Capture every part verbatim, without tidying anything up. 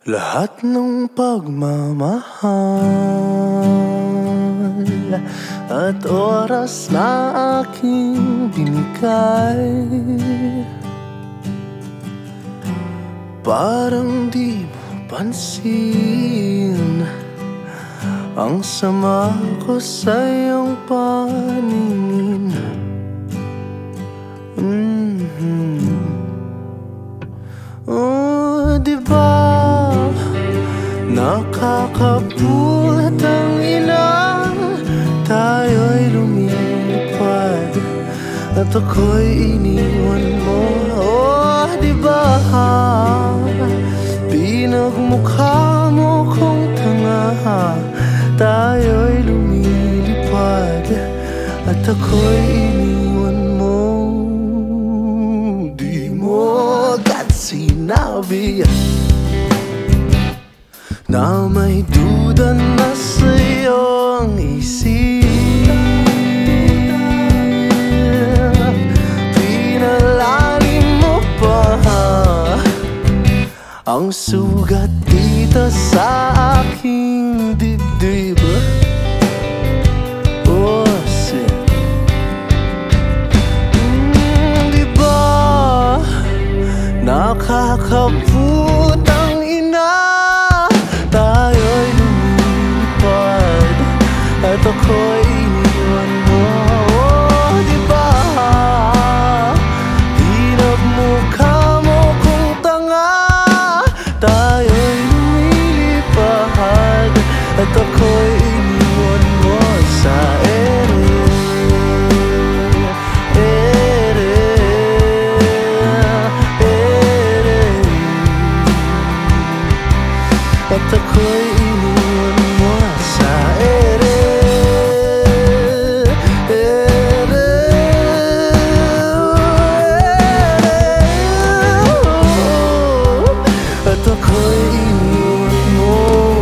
Lahat ng pagmamahal at oras na aking binigay, parang di mo pansin ang sama ko sa iyong paningin. mm-hmm. Oh, diba nakakaputang ina, tayo'y lumilipad at ako'y iniwan mo. Oh, diba pinagmukha mo kong tanga, tayo'y lumilipad at ako'y iniwan mo. Di mo agad sinabi na may duda na sa'yo ang isip. Pinalalim mo pa ang sugat dito sa aking dibdib. Oh, shit. mm, Diba nakakaputang ina, tayo'y lumilipad at ako'y iniwan mo. Oh, diba pinagmukha mo kong tanga, tayo'y lumilipad at ako'y iniwan mo sa ere, ere, ere, at ako'y iniwan mo sa ere, ere, ere, at ako'y iniwan mo.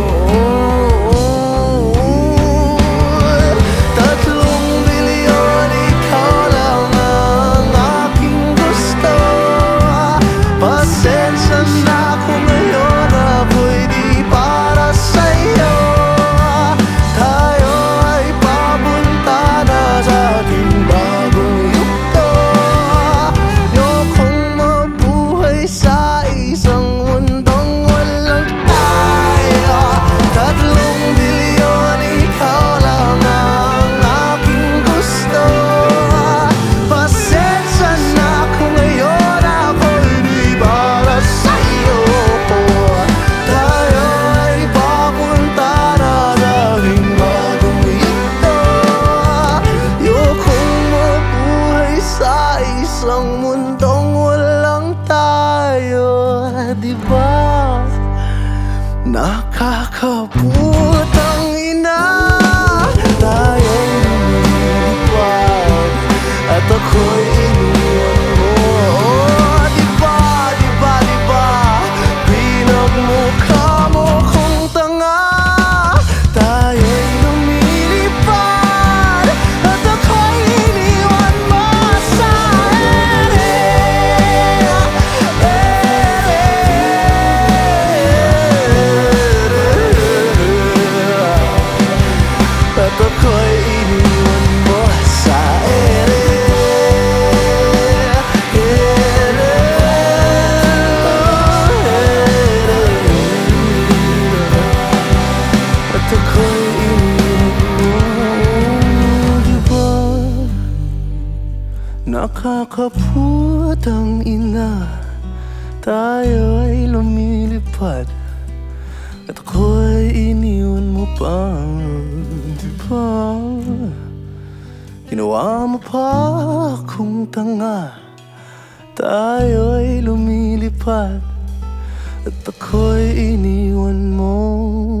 Tatlong milyon, ikaw lang ang aking gusto. Pasensya na kung ngayon ako'y di para sa'yo. Tayo ay papunta na sa ating bagong yugto. Ayokong mabuhay sa isang mundong walang tayo. Tatlong bilyon, ikaw lang ang aking gusto. Pasensya na kung ngayon ako'y di para sa'yo. Tayo ay papunta na sa ating bagong yugto. Ayokong mabuhay sa isang mundong walang tayo. Diba nakakaputang ina, tayo'y lumilipad at ako'y iniwan mo. Oh, diba, diba, diba pinagmukha mo kong tanga, tayo'y lumilipad at ako'y iniwan mo sa ere, ere, at ako'y iniwan mo sa ere, ere, ere, at ako'y iniwan mo. Diba nakakaputang ina, tayo ay lumilipad at ako'y iniwan mo pa. Diba ginawa mo pa akong tanga, tayo ay lumilipad at ako'y iniwan mo.